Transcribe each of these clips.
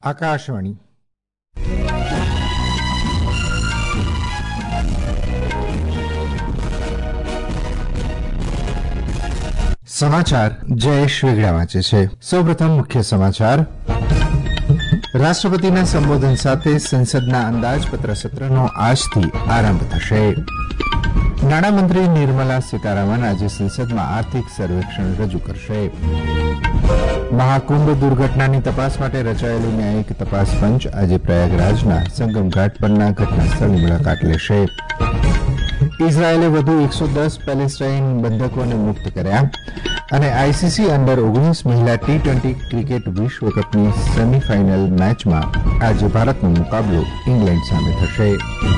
આકાશવાણી સમાચાર જયેશ વેગડા વાંચે છે. સૌપ્રથમ મુખ્ય સમાચાર. રાષ્ટ્રપતિના સંબોધન સાથે સંસદના અંદાજપત્ર સત્રનો આજથી આરંભ થશે. નાણામંત્રી નિર્મલા સીતારામન આજે સંસદમાં આર્થિક સર્વેક્ષણ રજૂ કરશે. મહાકુંભ દુર્ઘટનાની તપાસ માટે રચાયેલું ન્યાયિક તપાસ પંચ આજે પ્રયાગરાજના સંગમ ઘાટ પરના ઘટના સ્થળની મુલાકાત લેશે. ઇઝરાયેલે વધુ 110 પેલેસ્ટાઇન બંધકોને મુક્ત કર્યા અને આઈસીસી અંડર-19 મહિલા ટી20 ક્રિકેટ વિશ્વકપની સેમીફાઇનલ મેચમાં આજે ભારતનો મુકાબલો ઇંગ્લેન્ડ સામે થશે.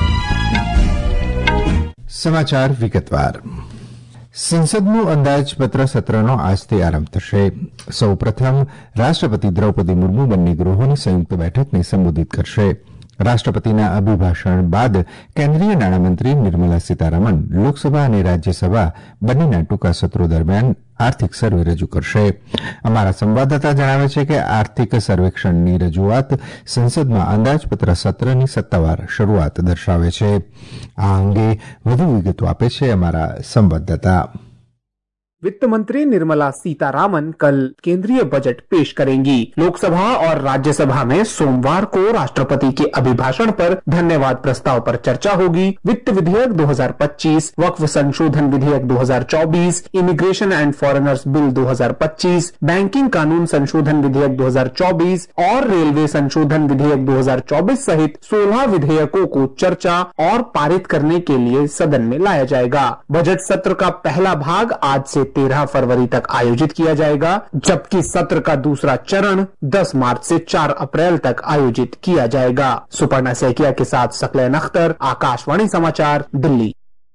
સમાચાર વિગતવાર. સંસદનું અંદાજપત્ર સત્રનો આજથી આરંભ થશે. સૌ પ્રથમ રાષ્ટ્રપતિ દ્રૌપદી મુર્મુ બંને ગૃહોની સંયુક્ત બેઠકને સંબોધિત કરશે. રાષ્ટ્રપતિના અભિભાષણ બાદ કેન્દ્રીય નાણામંત્રી નિર્મલા સીતારામન લોકસભા અને રાજ્યસભા બંનેના ટૂંકા સત્રો દરમિયાન આર્થિક સર્વે રજૂ કરશે. અમારા સંવાદદાતા જણાવે છે કે આર્થિક સર્વેક્ષણની રજૂઆત સંસદમાં અંદાજપત્ર સત્રની સત્તાવાર શરૂઆત દર્શાવે છે. આ અંગે વધુ વિગતો આપે છે અમારા સંવાદદાતા. वित्त मंत्री निर्मला सीतारामन कल केंद्रीय बजट पेश करेंगी. लोकसभा और राज्यसभा में सोमवार को राष्ट्रपति के अभिभाषण पर धन्यवाद प्रस्ताव पर चर्चा होगी. वित्त विधेयक 2025, वक्फ संशोधन विधेयक 2024, immigration and foreigners bill 2025, banking कानून संशोधन विधेयक 2024 और रेलवे संशोधन विधेयक 2024 सहित 16 विधेयकों को चर्चा और पारित करने के लिए सदन में लाया जाएगा. बजट सत्र का पहला भाग आज से 13 फरवरी तक आयोजित किया जाएगा, जबकि सत्र का दूसरा चरण 10 मार्च से 4 अप्रैल तक आयोजित किया जाएगा. सुपर्णा सैकिया के साथ सकलैन अख्तर, आकाशवाणी समाचार, दिल्ली.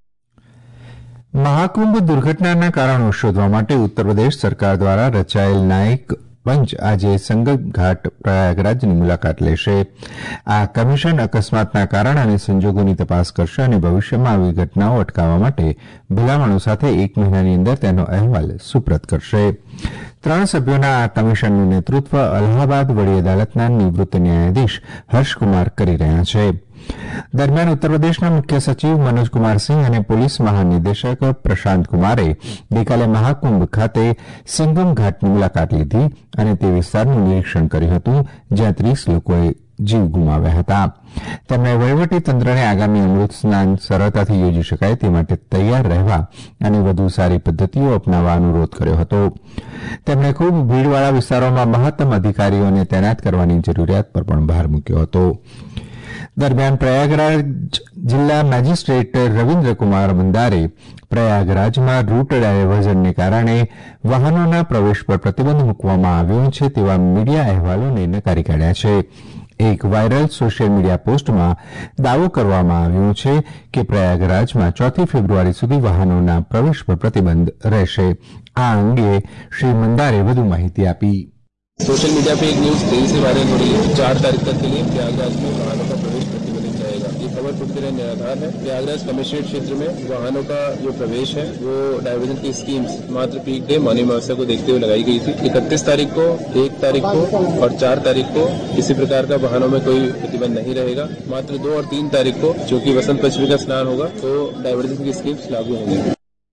મહાકુંભ દુર્ઘટનાના કારણો શોધવા માટે ઉત્તરપ્રદેશ સરકાર દ્વારા રચાયેલ ન્યાયિક પંચ આજે સંગમ ઘાટ પ્રયાગરાજની મુલાકાત લેશે. આ કમિશન અકસ્માતના કારણ અને સંજોગોની તપાસ કરશે અને ભવિષ્યમાં આવી ઘટનાઓ અટકાવવા માટે ભલામણો સાથે 1 મહિનાની અંદર તેનો અહેવાલ સુપ્રત કરશે. 3 સભ્યોના આ કમિશનનું નેતૃત્વ અલ્હાબાદ વડી અદાલતના નિવૃત્ત ન્યાયાધીશ હર્ષકુમાર કરી રહ્યા છે. દરમિયાન ઉત્તરપ્રદેશના મુખ્ય સચિવ મનોજકુમાર સિંહ અને પોલીસ મહાનિદેશક પ્રશાંત કુમારે ગઈકાલે મહાકુંભ ખાતે સંગમ ઘાટની મુલાકાત લીધી અને તે વિસ્તારનું નિરીક્ષણ કર્યું હતું, જ્યાં 30 લોકોએ જીવ ગુમાવ્યા હતા. તેમણે વહીવટીતંત્રને આગામી અમૃત સ્નાન સરળતાથી યોજી શકાય તે માટે તૈયાર રહેવા અને વધુ સારી પદ્ધતિઓ અપનાવવા અનુરોધ કર્યો હતો. તેમણે ખૂબ ભીડવાળા વિસ્તારોમાં મહત્તમ અધિકારીઓને તૈનાત કરવાની જરૂરિયાત પર પણ ભાર મૂક્યો હતો. દરમિયાન પ્રયાગરાજ જિલ્લા મેજિસ્ટ્રેટ રવિન્દ્રકુમાર મંદારે પ્રયાગરાજમાં રૂટ ડાયવર્ઝનને કારણે વાહનોના પ્રવેશ પર પ્રતિબંધ મૂકવામાં આવ્યો છે તેવા મીડિયા અહેવાલોને નકારી કાઢ્યા છે. એક વાયરલ સોશિયલ મીડિયા પોસ્ટમાં દાવો કરવામાં આવ્યો છે કે પ્રયાગરાજમાં 4 ફેબ્રુઆરી સુધી વાહનોના પ્રવેશ પર પ્રતિબંધ રહેશે. આ અંગે શ્રી મંદારે વધુ માહિતી આપી. सोशल मीडिया पे एक न्यूज तेजी से वायरल हो रही है. 4 तारीख तक के लिए प्रयागराज में वाहनों का प्रवेश प्रतिबंधित रहेगा. ये खबर पूरी तरह निराधार है. प्रयागराज कमिश्नरेट क्षेत्र में वाहनों का जो प्रवेश है वो डायवर्जन की स्कीम्स मात्र पीक डे मौनी अमावस्या को देखते हुए लगाई गई थी. 31 तारीख को, 1 तारीख को और 4 तारीख को किसी प्रकार का वाहनों में कोई प्रतिबंध नहीं रहेगा. मात्र 2 और 3 तारीख को जो कि वसंत पंचमी का स्नान होगा तो डायवर्जन की स्कीम्स लागू होंगी.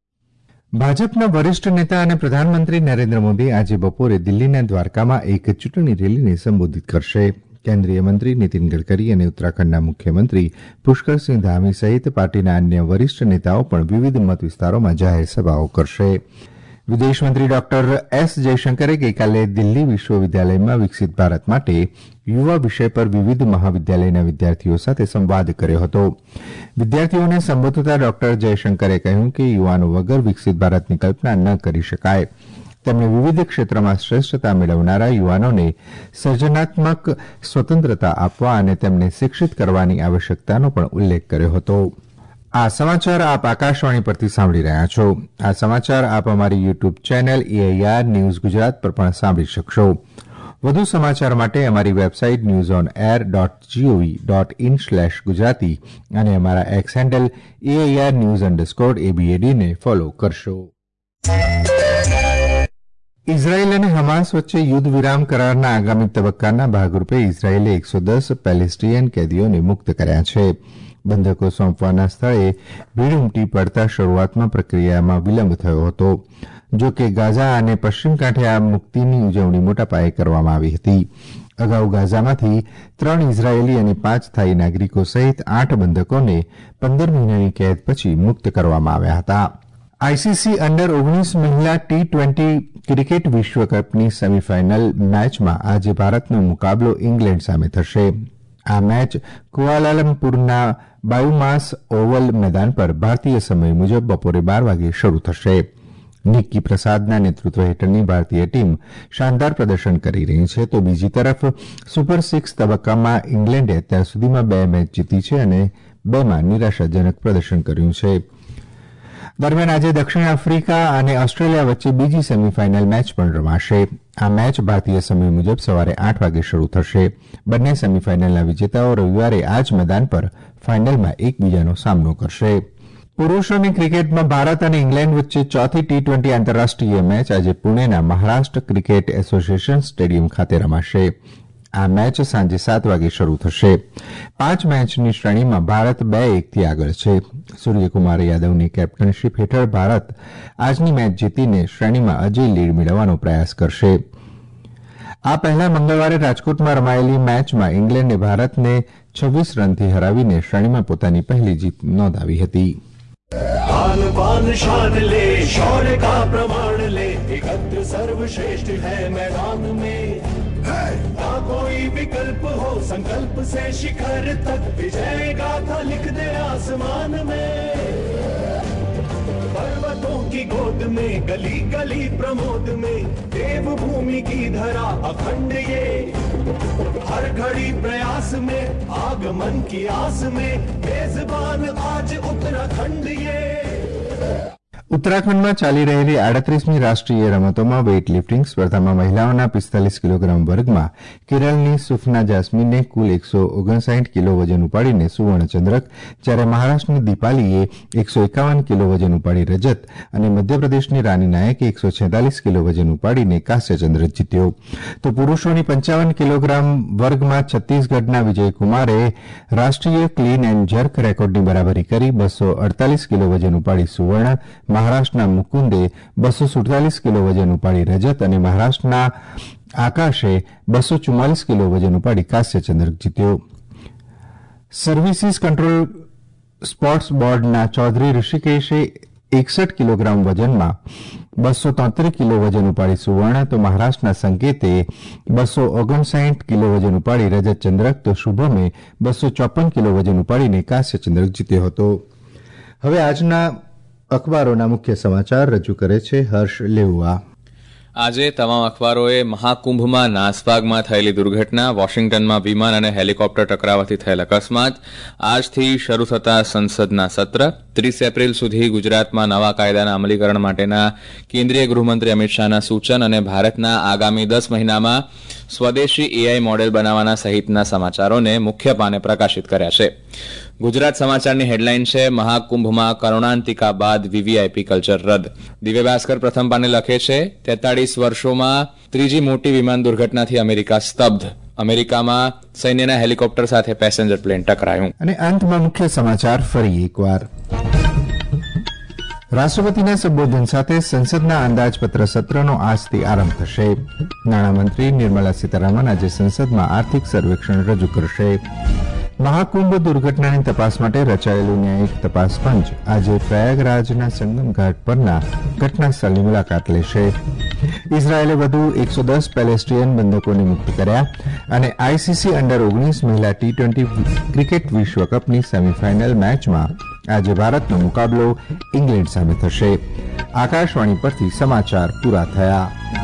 ભાજપના વરિષ્ઠ નેતા અને પ્રધાનમંત્રી નરેન્દ્ર મોદી આજે બપોરે દિલ્હીના દ્વારકામાં એક ચૂંટણી રેલીને સંબોધિત કરશે. કેન્દ્રીય મંત્રી નીતિન ગડકરી અને ઉત્તરાખંડના મુખ્યમંત્રી પુષ્કરસિંહ ધામી સહિત પાર્ટીના અન્ય વરિષ્ઠ નેતાઓ પણ વિવિધ મત વિસ્તારોમાં જાહેર સભાઓ કરશે. વિદેશમંત્રી ડોક્ટર એસ જયશંકરે ગઈકાલે દિલ્હી વિશ્વવિદ્યાલયમાં વિકસિત ભારત માટે યુવા વિષય પર વિવિધ મહાવિદ્યાલયના વિદ્યાર્થીઓ સાથે સંવાદ કર્યો હતો. વિદ્યાર્થીઓને સંબોધતા ડોક્ટર જયશંકરે કહ્યું કે યુવાનો વગર વિકસિત ભારતની કલ્પના ન કરી શકાય. તેમણે વિવિધ ક્ષેત્રમાં શ્રેષ્ઠતા મેળવનારા યુવાનોને સર્જનાત્મક સ્વતંત્રતા આપવા અને તેમને શિક્ષિત કરવાની આવશ્યકતાનો પણ ઉલ્લેખ કર્યો હતો. આ સમાચાર આપ આકાશવાણી પરથી સાંભળી રહ્યા છો. આ સમાચાર આપ અમારી YouTube channel AIR news Gujarat પર પણ સાંભળી શકશો. વધુ સમાચાર માટે અમારી વેબસાઇટ newsonair.gov.in/gujarati અને અમારા એક્સ હેન્ડલ AIR news_ABAD ને ફોલો કરશો. ઇઝરાયેલ અને હમાસ વચ્ચે યુદ્ધ વિરામ કરારના આગામી તબક્કાના ભાગરૂપે ઇઝરાયેલે 110 પેલેસ્ટીનિયન કેદીઓને મુક્ત કર્યા છે. બંધકો સોંપવાના સ્થળે ભીડ ઉમટી પડતા શરૂઆતમાં પ્રક્રિયામાં વિલંબ થયો હતો. જો કે ગાઝા અને પશ્ચિમ કાંઠે આ મુક્તિની ઉજવણી મોટા પાયે કરવામાં આવી હતી. અગાઉ ગાઝામાંથી 3 ઇઝરાયેલી અને 5 થાઈ નાગરિકો સહિત 8 બંધકોને 15 મહિનાની કેદ પછી મુક્ત કરવામાં આવ્યા હતા. આઈસીસી અંડર 19 મહિલા T20 ક્રિકેટ વિશ્વકપની સેમીફાઇનલ મેચમાં આજે ભારતનો મુકાબલો ઇંગ્લેન્ડ સામે થશે. આ મેચ કુઆલાલંપુરના બાયુમાસ ઓવલ મેદાન પર ભારતીય સમય મુજબ બપોરે 12 વાગે શરૂ થશે. નિક્કી પ્રસાદના નેતૃત્વ હેઠળની ભારતીય ટીમ શાનદાર પ્રદર્શન કરી રહી છે, તો બીજી તરફ સુપર 6 તબક્કામાં ઇંગ્લેન્ડે અત્યાર સુધીમાં 2 મેચ જીતી છે અને 2માં નિરાશાજનક પ્રદર્શન કર્યું છે. દરમિયાન આજે દક્ષિણ આફ્રિકા અને ઓસ્ટ્રેલિયા વચ્ચે બીજી સેમીફાઇનલ મેચ પણ રમાશે. આ મેચ ભારતીય સમય મુજબ સવારે 8 વાગે શરૂ થશે. બંને સેમીફાઇનલના વિજેતાઓ રવિવારે આ જ મેદાન પર ફાઇનલમાં એકબીજાનો સામનો કરશે. પુરૂષોની ક્રિકેટમાં ભારત અને ઇંગ્લેન્ડ વચ્ચે ચોથી T20 આંતરરાષ્ટ્રીય મેચ આજે પુણેના મહારાષ્ટ્ર ક્રિકેટ એસોસિએશન સ્ટેડિયમ ખાતે રમાશે. આ મેચ સાંજે 7 વાગે શરૂ થશે. 5 મેચની શ્રેણીમાં ભારત 2-1થી આગળ છે. સૂર્યકુમાર યાદવની કેપ્ટનશીપ હેઠળ ભારત આજની મેચ જીતીને શ્રેણીમાં અજય લીડ મેળવવાનો પ્રયાસ કરશે. આ પહેલા મંગળવારે રાજકોટમાં રમાયેલી મેચમાં ઇંગ્લેન્ડે ભારતને 26 રનથી હરાવીને શ્રેણીમાં પોતાની પહેલી જીત નોંધાવી હતી. आन बान शान ले शौर्य का प्रमाण ले एकत्र सर्वश्रेष्ठ है मैदान में ना कोई विकल्प हो संकल्प से शिखर तक विजय गाथा लिख दे आसमान में पर्वतों की गोद में गली गली प्रमोद में देवभूमि की धरा अखंड ये हर घड़ी प्रयास में आगमन की आस में मेजबान आज उत्तराखंड ये ઉત્તરાખંડમાં ચાલી રહેલી 38મી રાષ્ટ્રીય રમતોમાં વેઇટ લિફ્ટિંગ સ્પર્ધામાં મહિલાઓના 45 કિલોગ્રામ વર્ગમાં કેરળની સુફના જાસ્મીને કુલ 159 કિલો વજન ઉપાડીને સુવર્ણચંદ્રક, જ્યારે મહારાષ્ટ્રની દીપાલીએ 151 કિલો વજન ઉપાડી રજત અને મધ્યપ્રદેશની રાની નાયકે 146 કિલો વજન ઉપાડીને કાંસ્યચંદ્રક જીત્યો. તો પુરૂષોની 55 કિલોગ્રામ વર્ગમાં છત્તીસગઢના વિજયકુમારે રાષ્ટ્રીય ક્લીન એન્ડ જર્ક રેકોર્ડની બરાબરી કરી 248 કિલો વજન ઉપાડી સુવર્ણ, મહારાષ્ટ્રના મુકુંદે 247 કિલો વજન ઉપાડી રજત અને મહારાષ્ટ્રના આકાશે 244 કિલો વજન ઉપાડી કાંસ્યચંદ્રક જીત્યો. સર્વિસીસ કંટ્રોલ સ્પોર્ટ્સ બોર્ડના ચૌધરી ઋષિકેશે 61 કિલોગ્રામ વજનમાં 273 કિલો વજન ઉપાડી સુવર્ણ, તો મહારાષ્ટ્રના સંકેતે 259 કિલો વજન ઉપાડી રજત ચંદ્રક, તો શુભમે 254 કિલો વજન ઉપાડીને કાંસ્યચંદ્રક જીત્યો હતો. હવે આજના અખબારોના મુખ્ય સમાચાર રજૂ કરે છે હર્ષ લેઉઆ. આજે તમામ અખબારોએ મહાકુંભમાં નાસભાગમાં થયેલી દુર્ઘટના, વોશિંગ્ટનમાં વિમાન અને હેલિકોપ્ટર ટકરાવાથી થયેલ અકસ્માત, આજથી શરૂ થતા સંસદના સત્ર, 30 એપ્રિલ સુધી ગુજરાતમાં નવા કાયદાના અમલીકરણ માટેના કેન્દ્રીય ગૃહમંત્રી અમિત શાહના સૂચન અને ભારતના આગામી 10 મહિનામાં સ્વદેશી એઆઈ મોડેલ બનાવવાના સહિતના સમાચારોને મુખ્ય પાને પ્રકાશિત કર્યા છે. ગુજરાત સમાચારની હેડલાઇન છે, મહાકુંભમાં કરુણાંતિકા બાદ વીવીઆઈપી કલ્ચર રદ. દિવ્ય ભાસ્કર પ્રથમ પાને લખે છે, 43 વર્ષોમાં ત્રીજી મોટી વિમાન દુર્ઘટનાથી અમેરિકા સ્તબ્ધ. અમેરિકામાં સૈન્યના હેલિકોપ્ટર સાથે પેસેન્જર પ્લેન ટકરાયું. અને અંતમાં મુખ્ય સમાચાર ફરી એકવાર. રાષ્ટ્રપતિના સંબોધન સાથે સંસદના અંદાજપત્ર સત્રનો આજથી આરંભ થશે. નાણામંત્રી નિર્મલા સીતારામન આજે સંસદમાં આર્થિક સર્વેક્ષણ રજૂ કરશે. મહાકુંભ દુર્ઘટનાની તપાસ માટે રચાયેલું ન્યાયિક તપાસ પંચ આજે પ્રયાગરાજના સંગમ ઘાટ પરના ઘટનાસ્થળની મુલાકાત લેશે. ઇઝરાયેલે વધુ 110 પેલેસ્ટીનિયન બંધકોને મુક્ત કર્યા અને આઈસીસી અંડર 19 મહિલા T20 ક્રિકેટ વિશ્વકપની સેમીફાઇનલ મેચમાં આજે ભારતનો મુકાબલો ઇંગ્લેન્ડ સામે થશે. આકાશવાણી પરથી સમાચાર પૂરા થયા.